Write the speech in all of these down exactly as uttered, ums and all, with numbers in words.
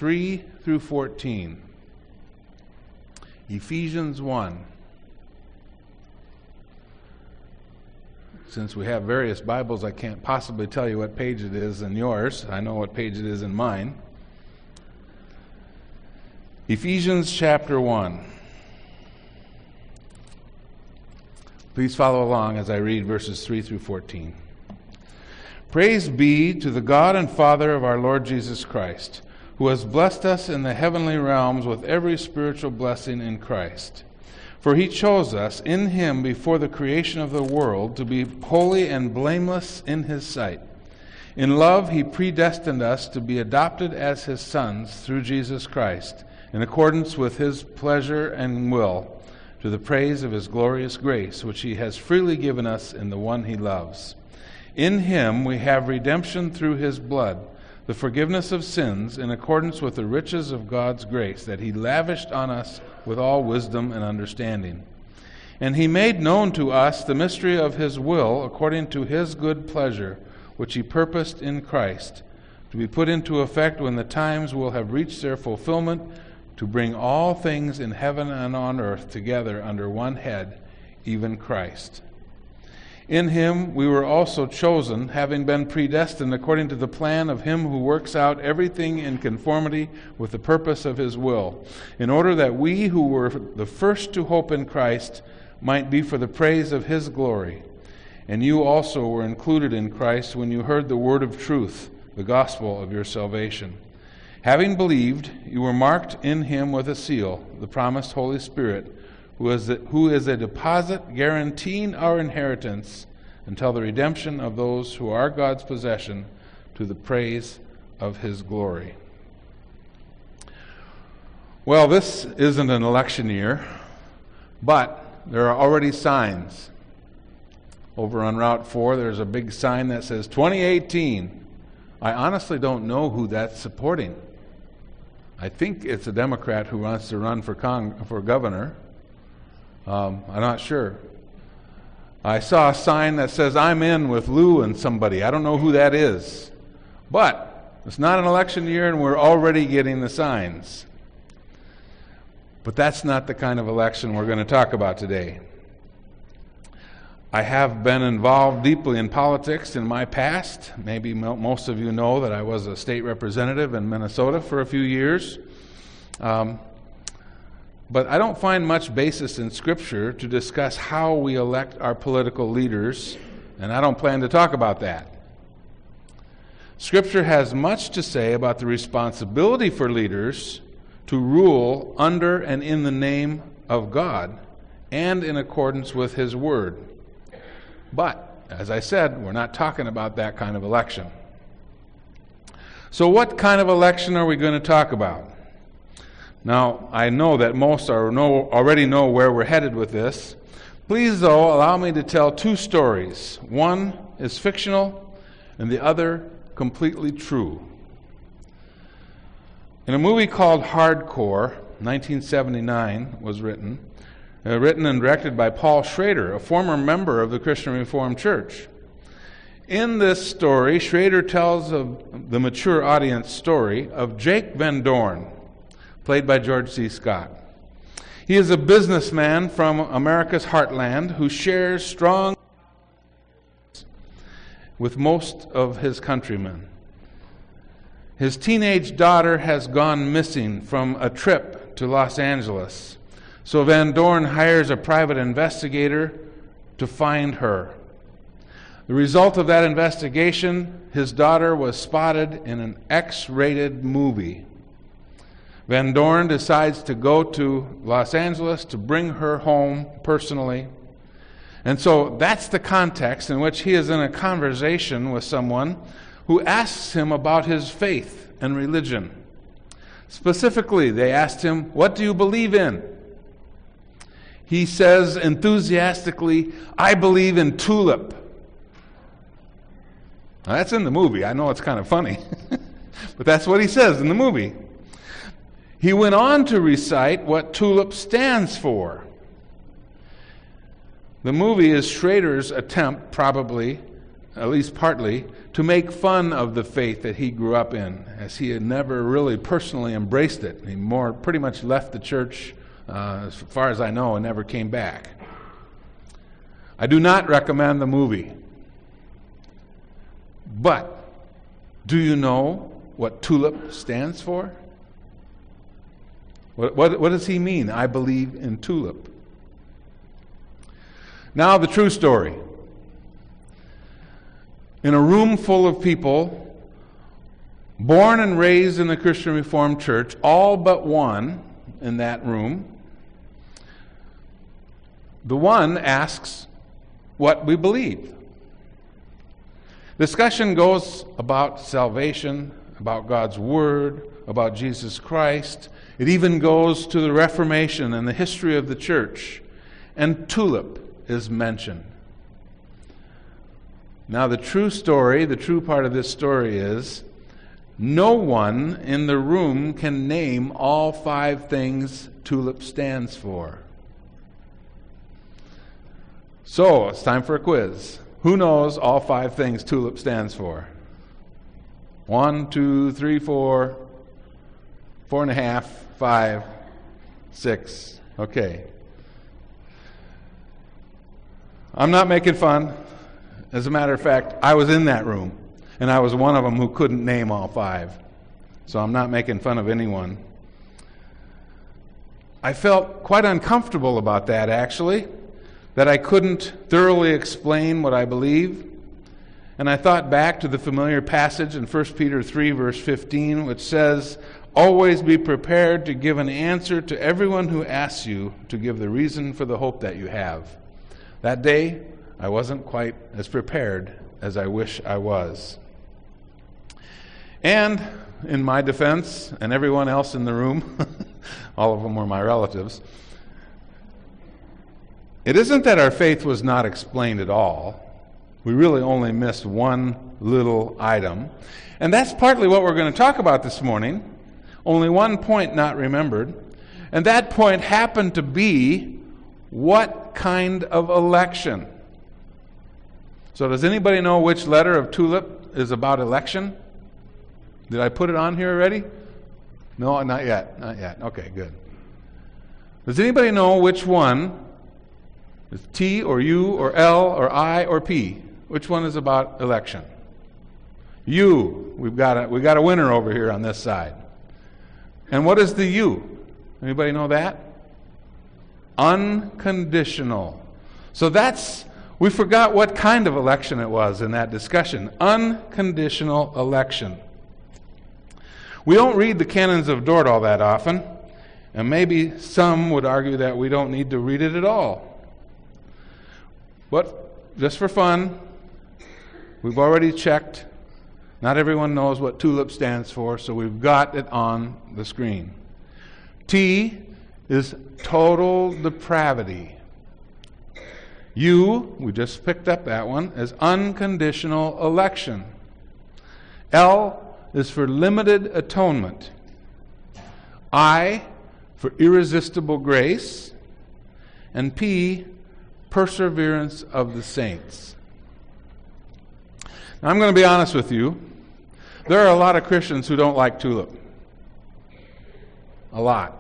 three through fourteen. Ephesians one. Since we have various Bibles, I can't possibly tell you what page it is in yours. I know what page it is in mine. Ephesians chapter one. Please follow along as I read verses three through fourteen. Praise be to the God and Father of our Lord Jesus Christ, who has blessed us in the heavenly realms with every spiritual blessing in Christ. For he chose us in him before the creation of the world to be holy and blameless in his sight. In love he predestined us to be adopted as his sons through Jesus Christ, in accordance with his pleasure and will, to the praise of his glorious grace, which he has freely given us in the one he loves. In him we have redemption through his blood, the forgiveness of sins, in accordance with the riches of God's grace that he lavished on us with all wisdom and understanding. And he made known to us the mystery of his will, according to his good pleasure, which he purposed in Christ, to be put into effect when the times will have reached their fulfillment, to bring all things in heaven and on earth together under one head, even Christ. In him we were also chosen, having been predestined according to the plan of him who works out everything in conformity with the purpose of his will, in order that we who were the first to hope in Christ might be for the praise of his glory. And you also were included in Christ when you heard the word of truth, the gospel of your salvation. Having believed, you were marked in him with a seal, the promised Holy Spirit, who is a, who is a deposit guaranteeing our inheritance until the redemption of those who are God's possession, to the praise of his glory. Well, this isn't an election year, but there are already signs. Over on Route four, there's a big sign that says twenty eighteen. I honestly don't know who that's supporting. I think it's a Democrat who wants to run for Cong- for governor. Um, I'm not sure. I saw a sign that says, I'm in with Lou and somebody. I don't know who that is. But it's not an election year and we're already getting the signs. But that's not the kind of election we're going to talk about today. I have been involved deeply in politics in my past. Maybe most of you know that I was a state representative in Minnesota for a few years. Um, But I don't find much basis in Scripture to discuss how we elect our political leaders, and I don't plan to talk about that. Scripture has much to say about the responsibility for leaders to rule under and in the name of God and in accordance with his word. But, as I said, we're not talking about that kind of election. So what kind of election are we going to talk about? Now, I know that most are know, already know where we're headed with this. Please, though, allow me to tell two stories. One is fictional, and the other completely true. In a movie called Hardcore, nineteen seventy-nine was written, uh, written and directed by Paul Schrader, a former member of the Christian Reformed Church. In this story, Schrader tells of the mature audience story of Jake Van Dorn, played by George C. Scott. He is a businessman from America's heartland who shares strong with most of his countrymen. His teenage daughter has gone missing from a trip to Los Angeles, so Van Dorn hires a private investigator to find her. The result of that investigation, his daughter was spotted in an X-rated movie. Van Dorn decides to go to Los Angeles to bring her home personally. And so that's the context in which he is in a conversation with someone who asks him about his faith and religion. Specifically, they asked him, "What do you believe in?" He says enthusiastically, "I believe in tulip." Now, that's in the movie. I know it's kind of funny, but that's what he says in the movie. He went on to recite what tulip stands for. The movie is Schrader's attempt, probably, at least partly, to make fun of the faith that he grew up in, as he had never really personally embraced it. He more pretty much left the church, uh, as far as I know, and never came back. I do not recommend the movie. But do you know what TULIP stands for? What, what, what does he mean? I believe in TULIP. Now the true story. In a room full of people, born and raised in the Christian Reformed Church, all but one in that room, the one asks what we believe. Discussion goes about salvation, about God's Word, about Jesus Christ. It even goes to the Reformation and the history of the church. And TULIP is mentioned. Now the true story, the true part of this story is, no one in the room can name all five things TULIP stands for. So, it's time for a quiz. Who knows all five things TULIP stands for? One, two, three, four, four and a half, five, six. Okay. I'm not making fun. As a matter of fact, I was in that room, and I was one of them who couldn't name all five. So I'm not making fun of anyone. I felt quite uncomfortable about that, actually, that I couldn't thoroughly explain what I believe. And I thought back to the familiar passage in First Peter three, verse fifteen, which says, "Always be prepared to give an answer to everyone who asks you to give the reason for the hope that you have." That day, I wasn't quite as prepared as I wish I was. And in my defense, and everyone else in the room, all of them were my relatives, it isn't that our faith was not explained at all. We really only missed one little item. And that's partly what we're going to talk about this morning. Only one point not remembered. And that point happened to be, what kind of election? So does anybody know which letter of TULIP is about election? Did I put it on here already? No, not yet. Not yet. Okay, good. Does anybody know which one is T or U or L or I or P? Which one is about election? U. We've got a, we've got a winner over here on this side. And what is the U? Anybody know that? Unconditional. So that's, we forgot what kind of election it was in that discussion. Unconditional election. We don't read the canons of Dort all that often, and maybe some would argue that we don't need to read it at all. But just for fun, we've already checked. Not everyone knows what TULIP stands for, so we've got it on the screen. T is total depravity. U, we just picked up that one, is unconditional election. L is for limited atonement. I for irresistible grace. And P, perseverance of the saints. Now, I'm going to be honest with you. There are a lot of Christians who don't like TULIP. A lot.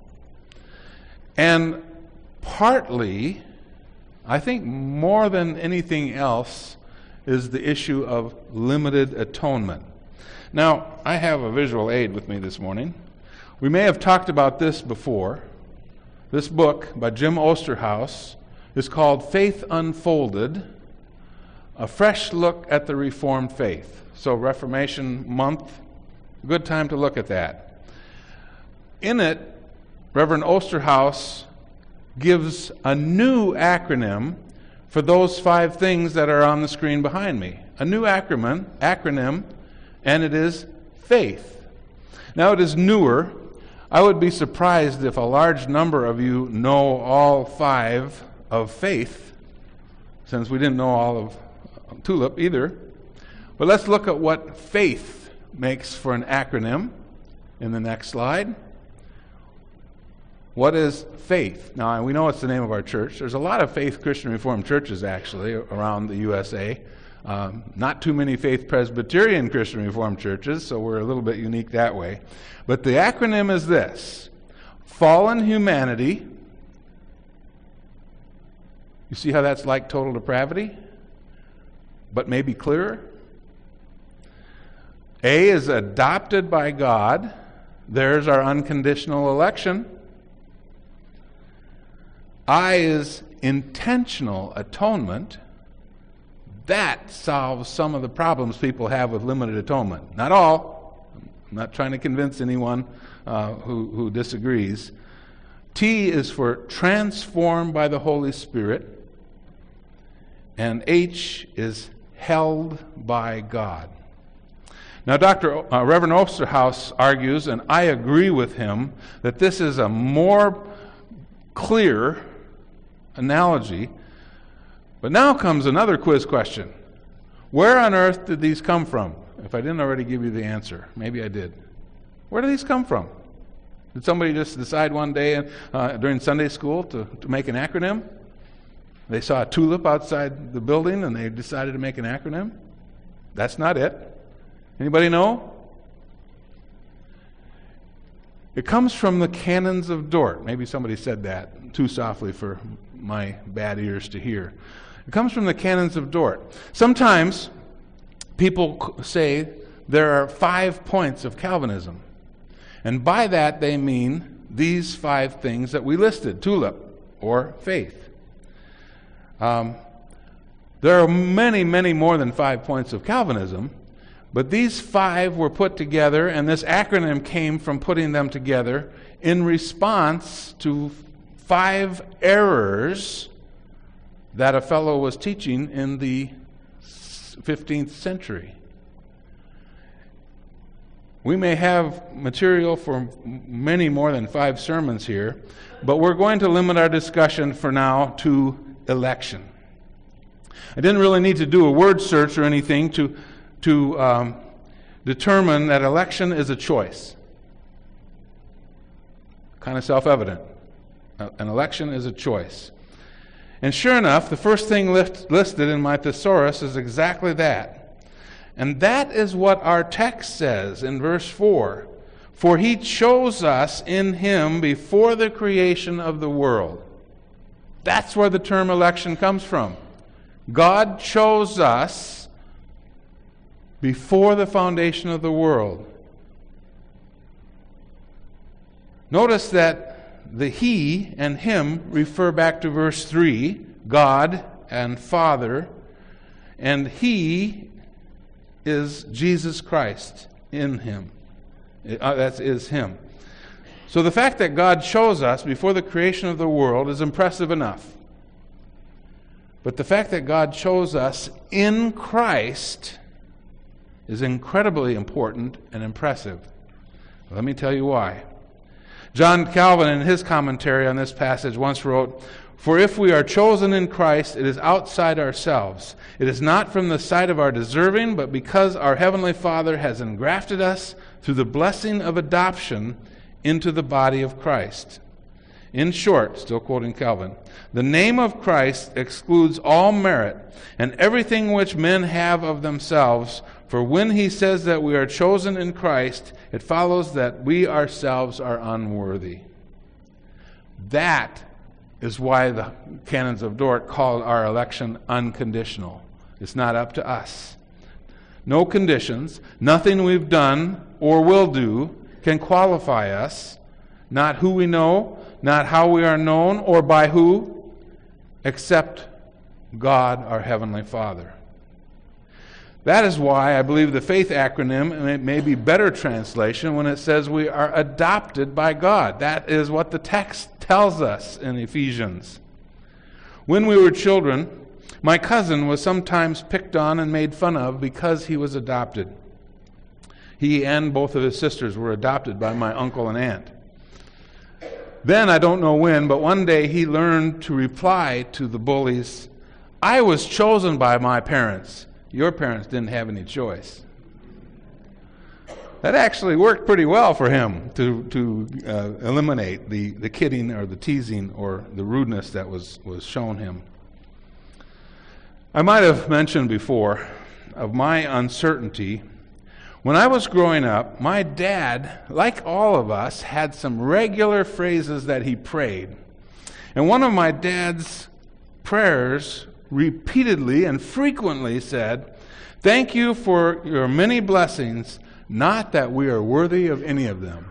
And partly, I think more than anything else, is the issue of limited atonement. Now, I have a visual aid with me this morning. We may have talked about this before. This book by Jim Osterhaus is called Faith Unfolded, A Fresh Look at the Reformed Faith. So Reformation Month, good time to look at that. In it, Reverend Osterhaus gives a new acronym for those five things that are on the screen behind me. A new acronym, acronym, and it is faith. Now it is newer. I would be surprised if a large number of you know all five of faith, since we didn't know all of TULIP either. But let's look at what faith makes for an acronym in the next slide. What is faith? Now, we know it's the name of our church. There's a lot of Faith Christian Reformed churches, actually, around the U S A. Um, not too many Faith Presbyterian Christian Reformed churches, so we're a little bit unique that way. But the acronym is this: fallen humanity. You see how that's like total depravity, but maybe clearer? A is adopted by God. There's our unconditional election. I is intentional atonement. That solves some of the problems people have with limited atonement. Not all. I'm not trying to convince anyone uh, who, who disagrees. T is for transformed by the Holy Spirit. And H is held by God. Now, Doctor O- uh, Reverend Osterhaus argues, and I agree with him, that this is a more clear analogy. But now comes another quiz question. Where on earth did these come from? If I didn't already give you the answer, maybe I did. Where did these come from? Did somebody just decide one day uh, during Sunday school to, to make an acronym? They saw a tulip outside the building and they decided to make an acronym? That's not it. Anybody know? It comes from the canons of Dort. Maybe somebody said that too softly for my bad ears to hear. It comes from the canons of Dort. Sometimes people say there are five points of Calvinism. And by that they mean these five things that we listed: tulip, or faith. Um, there are many, many more than five points of Calvinism, but these five were put together, and this acronym came from putting them together in response to five errors that a fellow was teaching in the fifteenth century. We may have material for many more than five sermons here, but we're going to limit our discussion for now to election. I didn't really need to do a word search or anything to, to um, determine that election is a choice. Kind of self-evident. An election is a choice. And sure enough, the first thing lift, listed in my thesaurus is exactly that. And that is what our text says in verse four. For he chose us in him before the creation of the world. That's where the term election comes from. God chose us before the foundation of the world. Notice that the he and him refer back to verse three, God and Father, and he is Jesus Christ in him. Uh, that is him. So the fact that God chose us before the creation of the world is impressive enough. But the fact that God chose us in Christ is incredibly important and impressive. Let me tell you why. John Calvin, in his commentary on this passage, once wrote, "For if we are chosen in Christ, it is outside ourselves. It is not from the sight of our deserving, but because our Heavenly Father has engrafted us through the blessing of adoption into the body of Christ." In short, still quoting Calvin, the name of Christ excludes all merit and everything which men have of themselves, for when he says that we are chosen in Christ, it follows that we ourselves are unworthy. That is why the canons of Dort called our election unconditional. It's not up to us. No conditions, nothing we've done or will do can qualify us, not who we know, not how we are known, or by who, except God, our Heavenly Father. That is why I believe the faith acronym, and it may be better translation, when it says we are adopted by God. That is what the text tells us in Ephesians. When we were children, my cousin was sometimes picked on and made fun of because he was adopted. He and both of his sisters were adopted by my uncle and aunt. Then, I don't know when, but one day he learned to reply to the bullies, "I was chosen by my parents. Your parents didn't have any choice." That actually worked pretty well for him to, to uh, eliminate the, the kidding or the teasing or the rudeness that was, was shown him. I might have mentioned before of my uncertainty. When I was growing up, my dad, like all of us, had some regular phrases that he prayed. And one of my dad's prayers repeatedly and frequently said, "Thank you for your many blessings, not that we are worthy of any of them."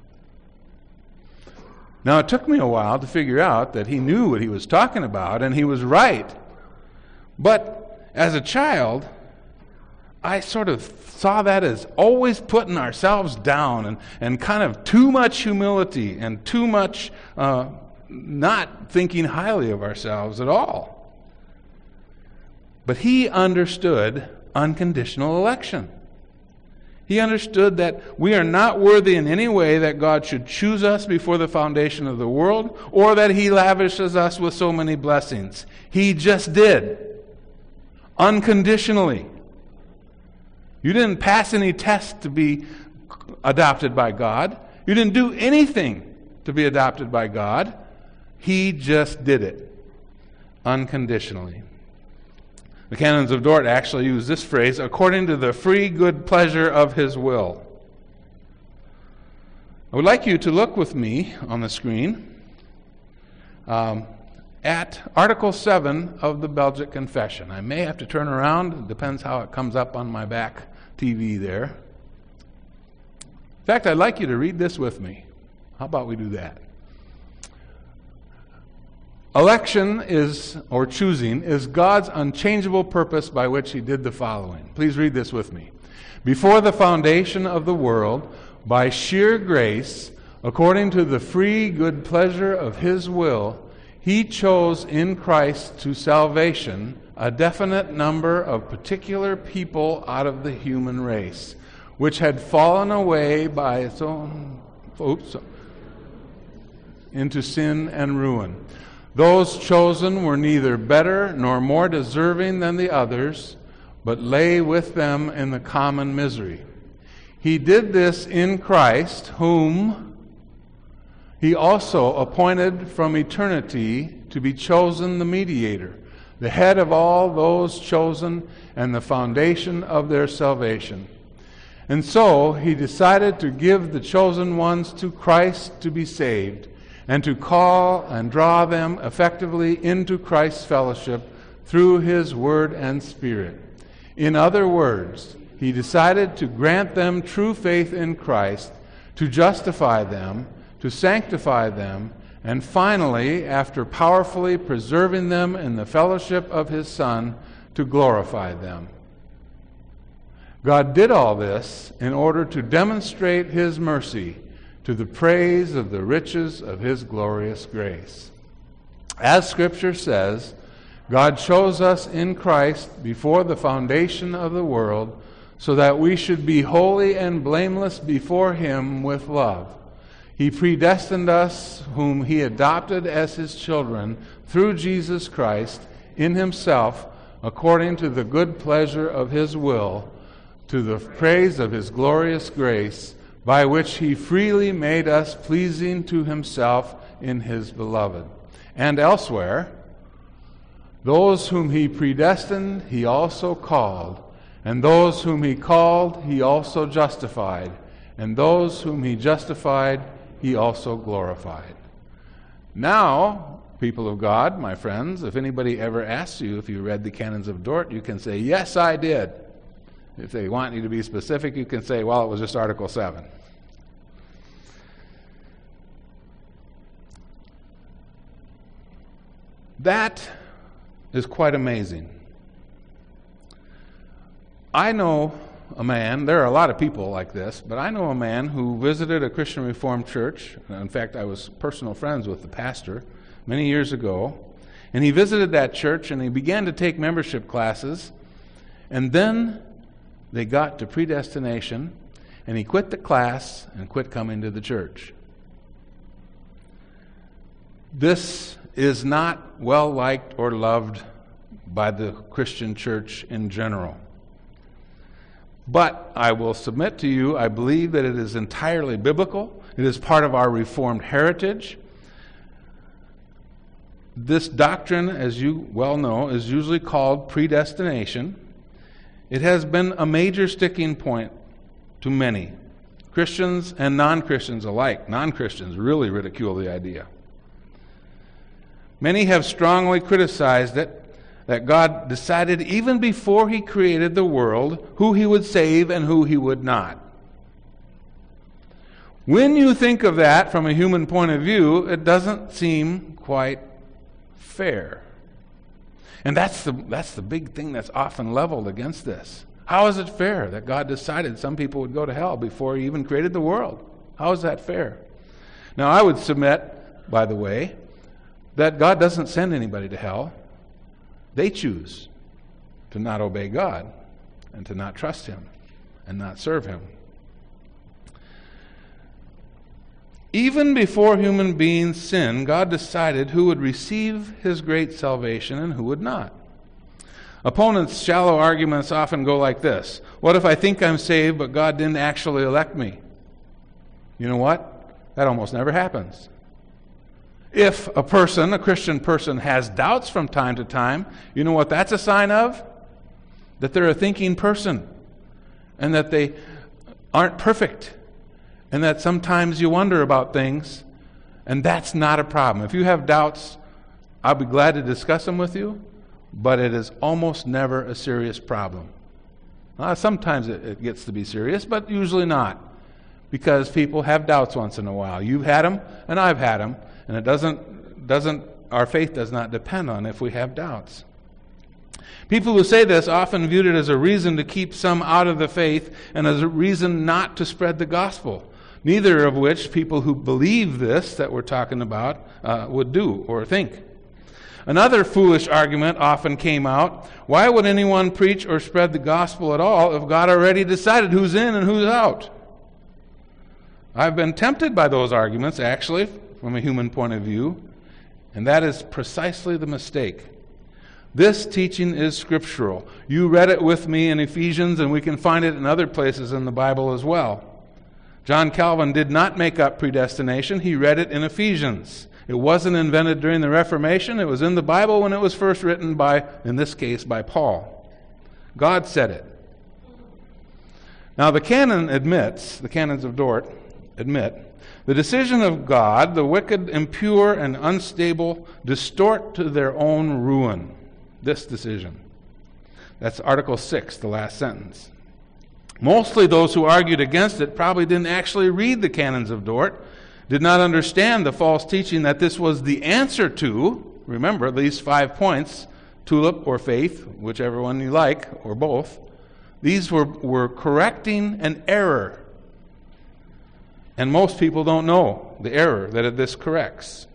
Now, it took me a while to figure out that he knew what he was talking about, and he was right. But as a child, I sort of saw that as always putting ourselves down and, and kind of too much humility and too much uh, not thinking highly of ourselves at all. But he understood unconditional election. He understood that we are not worthy in any way that God should choose us before the foundation of the world, or that he lavishes us with so many blessings. He just did. Unconditionally. You didn't pass any tests to be adopted by God. You didn't do anything to be adopted by God. He just did it. Unconditionally. The Canons of Dort actually use this phrase, according to the free good pleasure of his will. I would like you to look with me on the screen um, at Article seven of the Belgic Confession. I may have to turn around. It depends how it comes up on my back T V there. In fact, I'd like you to read this with me. How about we do that? Election is, or choosing, is God's unchangeable purpose by which he did the following. Please read this with me. Before the foundation of the world, by sheer grace, according to the free good pleasure of his will, he chose in Christ to salvation a definite number of particular people out of the human race, which had fallen away by its own, oops, into sin and ruin. Those chosen were neither better nor more deserving than the others, but lay with them in the common misery. He did this in Christ, whom he also appointed from eternity to be chosen the mediator, the head of all those chosen and the foundation of their salvation. And so he decided to give the chosen ones to Christ to be saved, and to call and draw them effectively into Christ's fellowship through his word and spirit. In other words, he decided to grant them true faith in Christ, to justify them, to sanctify them, and finally, after powerfully preserving them in the fellowship of his Son, to glorify them. God did all this in order to demonstrate his mercy to the praise of the riches of his glorious grace. As Scripture says, God chose us in Christ before the foundation of the world so that we should be holy and blameless before him with love. He predestined us, whom he adopted as his children, through Jesus Christ, in himself, according to the good pleasure of his will, to the praise of his glorious grace, by which he freely made us pleasing to himself in his beloved. And elsewhere, those whom he predestined, he also called. And those whom he called, he also justified. And those whom he justified, he also glorified. Now, people of God, my friends, if anybody ever asks you if you read the Canons of Dort, you can say, yes, I did. If they want you to be specific, you can say, well, it was just Article seven. That is quite amazing. I know a man, there are a lot of people like this, but I know a man who visited a Christian Reformed church. In fact, I was personal friends with the pastor many years ago. And he visited that church and he began to take membership classes. And then they got to predestination and he quit the class and quit coming to the church. This is not well liked or loved by the Christian church in general. But I will submit to you, I believe that it is entirely biblical. It is part of our Reformed heritage. This doctrine, as you well know, is usually called predestination. It has been a major sticking point to many, Christians and non-Christians alike. Non-Christians really ridicule the idea. Many have strongly criticized it, that God decided even before He created the world who He would save and who He would not. When you think of that from a human point of view, it doesn't seem quite fair. And that's the that's the big thing that's often leveled against this. How is it fair that God decided some people would go to hell before He even created the world? How is that fair? Now, I would submit, by the way, that God doesn't send anybody to hell. They choose to not obey God and to not trust Him and not serve Him. Even before human beings sinned, God decided who would receive His great salvation and who would not. Opponents' shallow arguments often go like this. What if I think I'm saved, but God didn't actually elect me? You know what? That almost never happens. If a person, a Christian person, has doubts from time to time, you know what that's a sign of? That they're a thinking person, and that they aren't perfect, and that sometimes you wonder about things, and that's not a problem. If you have doubts, I'll be glad to discuss them with you, but it is almost never a serious problem. Uh, sometimes it, it gets to be serious, but usually not, because people have doubts once in a while. You've had them, and I've had them, and it doesn't, doesn't, our faith does not depend on if we have doubts. People who say this often viewed it as a reason to keep some out of the faith and as a reason not to spread the gospel, neither of which people who believe this that we're talking about uh, would do or think. Another foolish argument often came out: why would anyone preach or spread the gospel at all if God already decided who's in and who's out? I've been tempted by those arguments, actually, from a human point of view, and that is precisely the mistake. This teaching is scriptural. You read it with me in Ephesians, and we can find it in other places in the Bible as well. John Calvin did not make up predestination. He read it in Ephesians. It wasn't invented during the Reformation. It was in the Bible when it was first written by, in this case, by Paul. God said it. Now, the canon admits, the canons of Dort admit, the decision of God, the wicked, impure, and unstable distort to their own ruin. This decision. That's Article six, the last sentence. Mostly those who argued against it probably didn't actually read the canons of Dort, did not understand the false teaching that this was the answer to, remember, these five points, tulip or faith, whichever one you like, or both. These were, were correcting an error. And most people don't know the error that this corrects.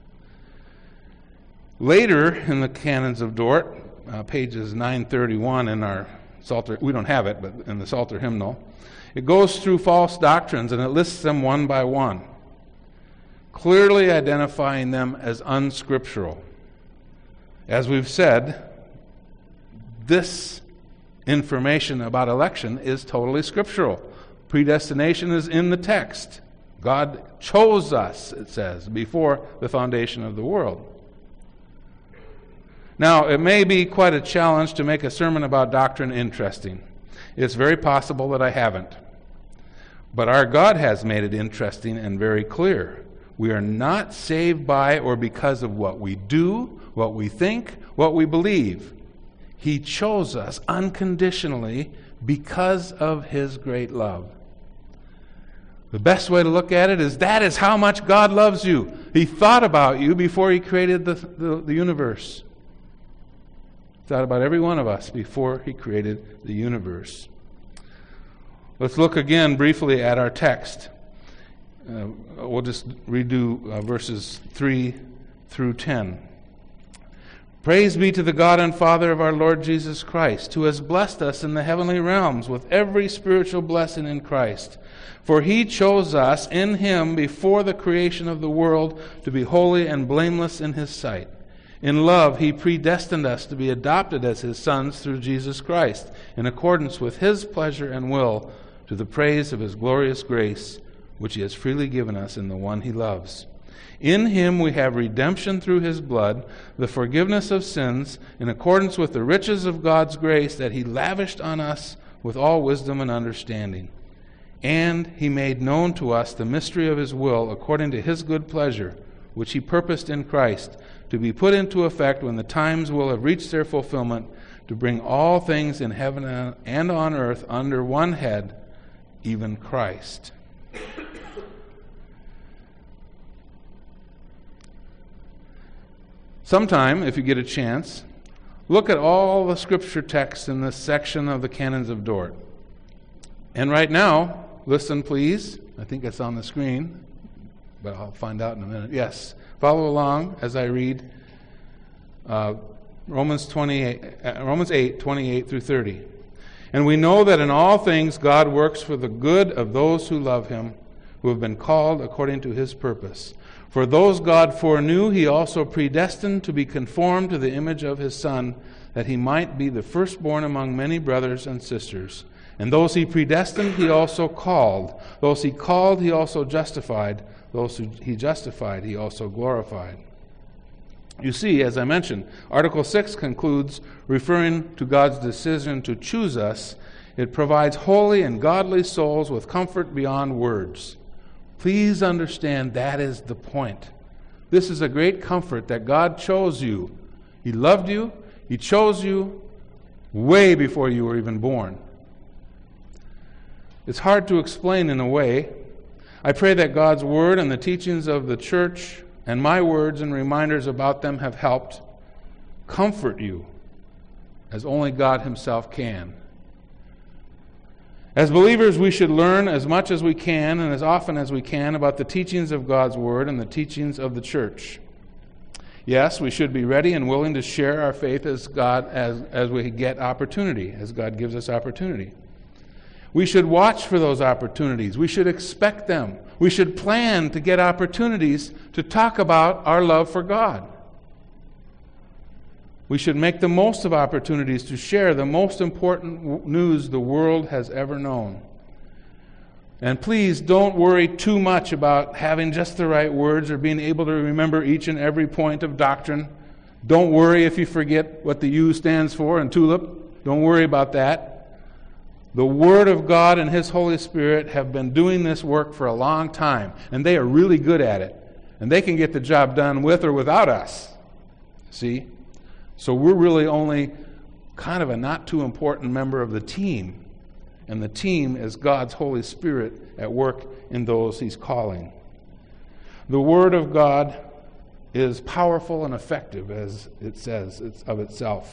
Later in the canons of Dort, uh, pages nine thirty-one in our Psalter, we don't have it, but in the Psalter hymnal, it goes through false doctrines and it lists them one by one, clearly identifying them as unscriptural. As we've said, this information about election is totally scriptural. Predestination is in the text. God chose us, it says, before the foundation of the world. Now, it may be quite a challenge to make a sermon about doctrine interesting. It's very possible that I haven't. But our God has made it interesting and very clear. We are not saved by or because of what we do, what we think, what we believe. He chose us unconditionally because of His great love. The best way to look at it is that is how much God loves you. He thought about you before He created the, the, the universe. He thought about every one of us before He created the universe. Let's look again briefly at our text. Uh, we'll just redo uh, verses three through ten. Praise be to the God and Father of our Lord Jesus Christ, who has blessed us in the heavenly realms with every spiritual blessing in Christ. For He chose us in Him before the creation of the world to be holy and blameless in His sight. In love, He predestined us to be adopted as His sons through Jesus Christ, in accordance with His pleasure and will, to the praise of His glorious grace, which He has freely given us in the one He loves. In him we have redemption through his blood, the forgiveness of sins, in accordance with the riches of God's grace that he lavished on us with all wisdom and understanding. And he made known to us the mystery of his will according to his good pleasure, which he purposed in Christ, to be put into effect when the times will have reached their fulfillment, to bring all things in heaven and on earth under one head, even Christ. Sometime, if you get a chance, look at all the scripture texts in this section of the Canons of Dort. And right now, listen please. I think it's on the screen, but I'll find out in a minute. Yes, follow along as I read uh, Romans twenty-eight, uh, Romans eight, twenty-eight through thirty. And we know that in all things God works for the good of those who love him, who have been called according to his purpose. For those God foreknew, he also predestined to be conformed to the image of his Son, that he might be the firstborn among many brothers and sisters. And those he predestined, he also called. Those he called, he also justified. Those who he justified, he also glorified. You see, as I mentioned, Article six concludes, referring to God's decision to choose us, it provides holy and godly souls with comfort beyond words. Please understand that is the point. This is a great comfort that God chose you. He loved you. He chose you way before you were even born. It's hard to explain in a way. I pray that God's Word and the teachings of the church and my words and reminders about them have helped comfort you as only God himself can. As believers, we should learn as much as we can and as often as we can about the teachings of God's Word and the teachings of the church. Yes, we should be ready and willing to share our faith as God as, as we get opportunity, as God gives us opportunity. We should watch for those opportunities. We should expect them. We should plan to get opportunities to talk about our love for God. We should make the most of opportunities to share the most important news the world has ever known. And please don't worry too much about having just the right words or being able to remember each and every point of doctrine. Don't worry if you forget what the U stands for in TULIP. Don't worry about that. The Word of God and His Holy Spirit have been doing this work for a long time, and they are really good at it. And they can get the job done with or without us. See? So we're really only kind of a not too important member of the team. And the team is God's Holy Spirit at work in those He's calling. The Word of God is powerful and effective, as it says it's of itself.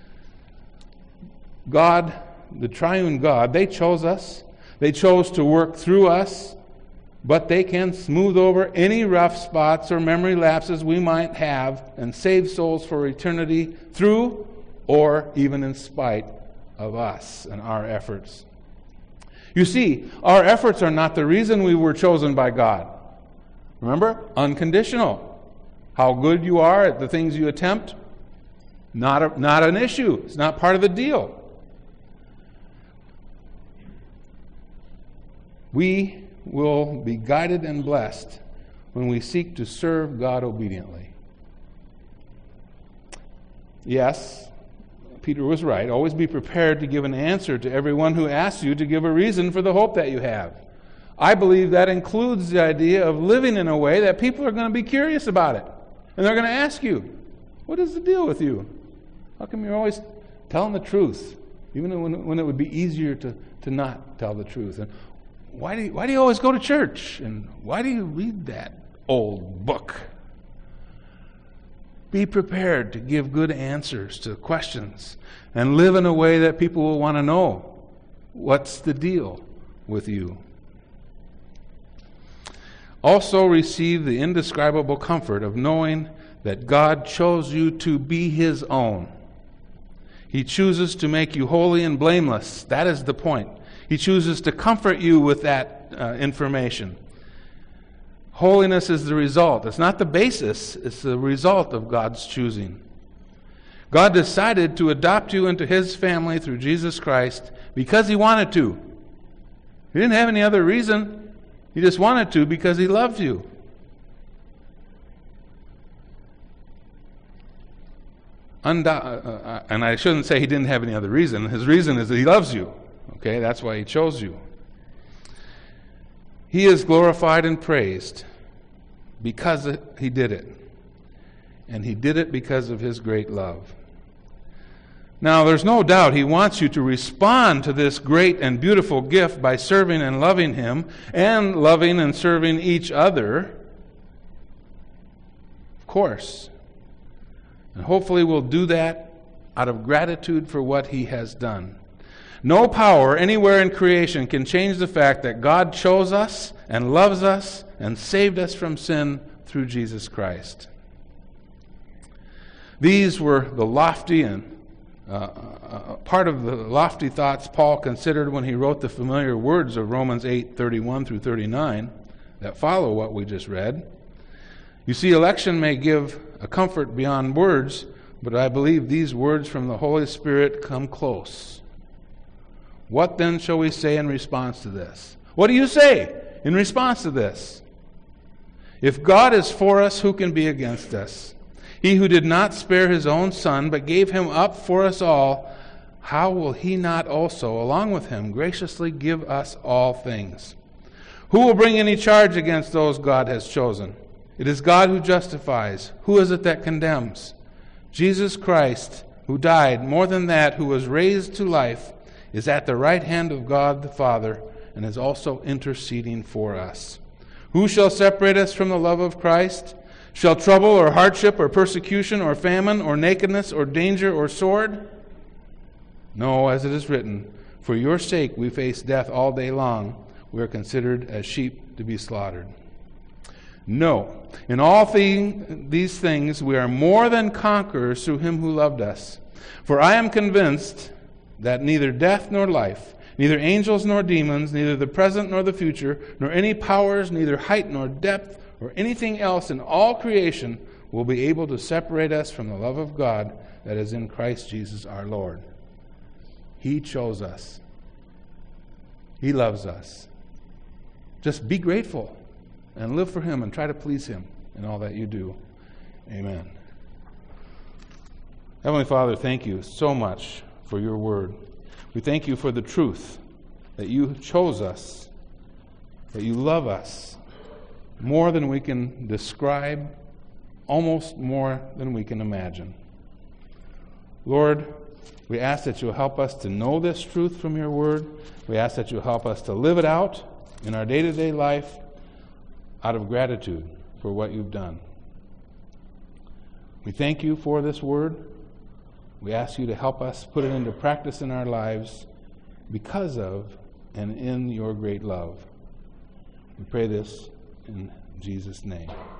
God, the triune God, they chose us. They chose to work through us, but they can smooth over any rough spots or memory lapses we might have and save souls for eternity through or even in spite of us and our efforts. You see, our efforts are not the reason we were chosen by God. Remember? Unconditional. How good you are at the things you attempt, not a, not an issue. It's not part of the deal. We will be guided and blessed when we seek to serve God obediently. Yes, Peter was right. Always be prepared to give an answer to everyone who asks you to give a reason for the hope that you have. I believe that includes the idea of living in a way that people are going to be curious about it. And they're going to ask you, what is the deal with you? How come you're always telling the truth, even when, when it would be easier to, to not tell the truth? And why do you, why do you always go to church? And why do you read that old book? Be prepared to give good answers to questions and live in a way that people will want to know what's the deal with you. Also receive the indescribable comfort of knowing that God chose you to be His own. He chooses to make you holy and blameless. That is the point. He chooses to comfort you with that uh, information. Holiness is the result. It's not the basis. It's the result of God's choosing. God decided to adopt you into His family through Jesus Christ because He wanted to. He didn't have any other reason. He just wanted to because He loved you. Undo- uh, and I shouldn't say he didn't have any other reason. His reason is that he loves you. Okay, that's why he chose you. He is glorified and praised because it, he did it. And he did it because of his great love. Now, there's no doubt he wants you to respond to this great and beautiful gift by serving and loving him, and loving and serving each other. Of course. And hopefully we'll do that out of gratitude for what he has done. No power anywhere in creation can change the fact that God chose us and loves us and saved us from sin through Jesus Christ. These were the lofty and uh, uh, part of the lofty thoughts Paul considered when he wrote the familiar words of Romans eight, thirty-one through thirty-nine that follow what we just read. You see, election may give a comfort beyond words, but I believe these words from the Holy Spirit come close. What then shall we say in response to this? What do you say in response to this? If God is for us, who can be against us? He who did not spare his own Son, but gave him up for us all, how will he not also, along with him, graciously give us all things? Who will bring any charge against those God has chosen? It is God who justifies. Who is it that condemns? Jesus Christ, who died, more than that, who was raised to life, is at the right hand of God the Father, and is also interceding for us. Who shall separate us from the love of Christ? Shall trouble or hardship or persecution or famine or nakedness or danger or sword? No, as it is written, for your sake we face death all day long. We are considered as sheep to be slaughtered. No, in all thing, these things we are more than conquerors through him who loved us. For I am convinced that neither death nor life, neither angels nor demons, neither the present nor the future, nor any powers, neither height nor depth, or anything else in all creation will be able to separate us from the love of God that is in Christ Jesus our Lord. He chose us. He loves us. Just be grateful and live for him and try to please him in all that you do. Amen. Heavenly Father, thank you so much for your word. We thank you for the truth that you chose us, that you love us more than we can describe, almost more than we can imagine. Lord, we ask that you'll help us to know this truth from your word. We ask that you'll help us to live it out in our day-to-day life out of gratitude for what you've done. We thank you for this word. We ask you to help us put it into practice in our lives because of and in your great love. We pray this in Jesus' name.